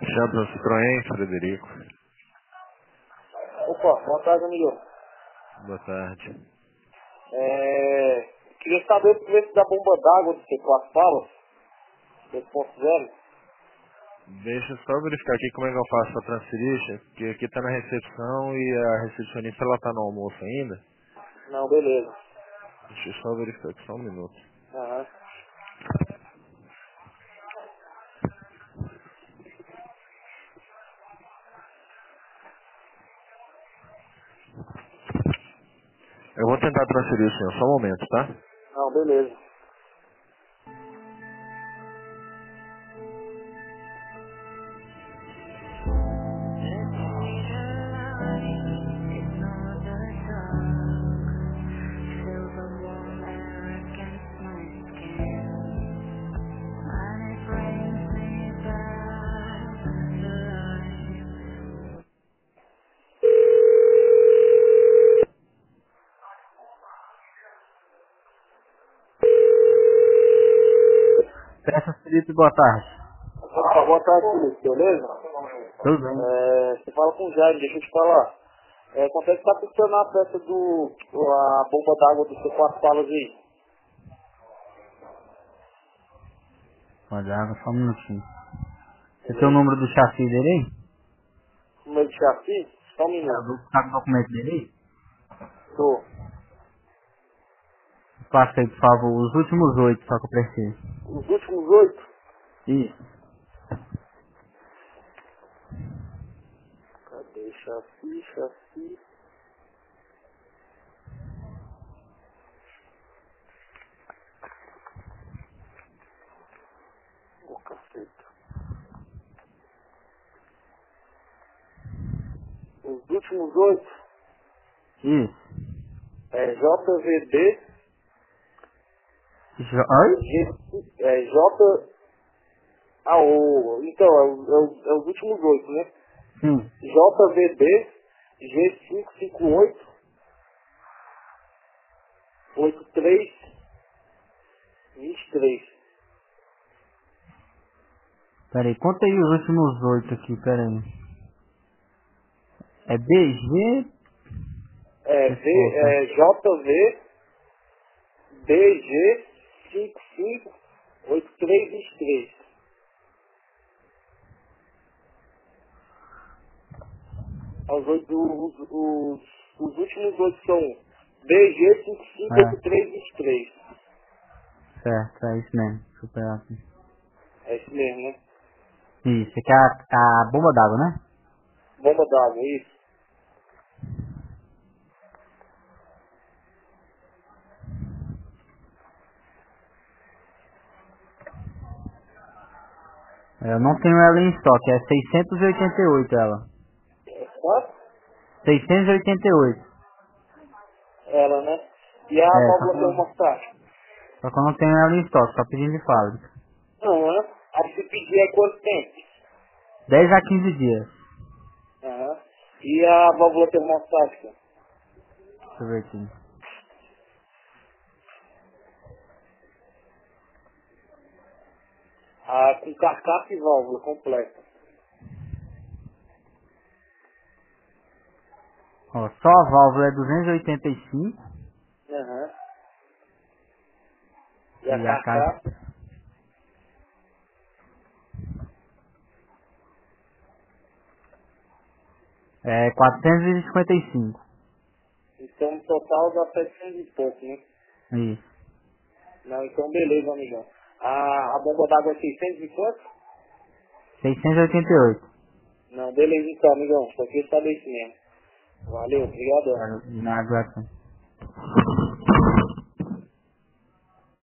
Champion Citroën, Frederico. Opa, boa tarde, amigo. Boa tarde. Queria saber o preço da bomba d'água do C4 Palas, 2.0. Deixa eu só verificar aqui como é que eu faço a transferência, porque aqui tá na recepção e a recepcionista ela tá no almoço ainda. Não, beleza. Deixa eu só verificar aqui, só um minuto. Aham. Eu vou tentar transferir o senhor, só um momento, tá? Não, beleza. Peça Felipe, boa tarde. Opa, boa tarde, Felipe, beleza? Tudo bem? Você fala com o Jair, deixa eu te falar. Quanto é que tá funcionando a peça a bomba d'água do C4 Palas aí? Olha, água, só um minutinho. Você tem o Beleza. número do chassi dele aí? Número de chassi? Só um minuto. Tá com o documento dele aí? Tô. Passa aí, por favor, os últimos 8, só que eu preciso. Os últimos 8? Isso. Cadê? Chassi. Ô, caceta. Os últimos 8 Isso. é JVD, Oi? J... Então, é os últimos 8, né? Sim. JVD G558 8323. Pera aí, conta aí os últimos 8 aqui, pera aí. É BG? Resposta. JV DG 558323. Os últimos 8 são BG É, 558323. certo, é isso mesmo. Super aqui. É isso mesmo, né? Isso, aqui é a bomba d'água, né? Bomba d'água, isso. Eu não tenho ela em estoque, é 688 ela. Quanto? 688. Ela, né? E a É, válvula termostática? só que eu não tenho ela em estoque, só pedindo de fábrica. Aham. Aí se pedir é quanto tempo? 10 a 15 dias. Aham. E a válvula termostática? Deixa eu ver aqui. Com carcaça e válvula completa. Ó, só a válvula é 285 Aham. E a e a caixa carcaça? é 455. Então no total dá 700 e pouco, né? Isso. Não, então beleza, amigão. A bomba d'água é 600 e quanto? 688. Não, beleza então, amigão. Só queria saber isso mesmo. Valeu, obrigadão. Na graça.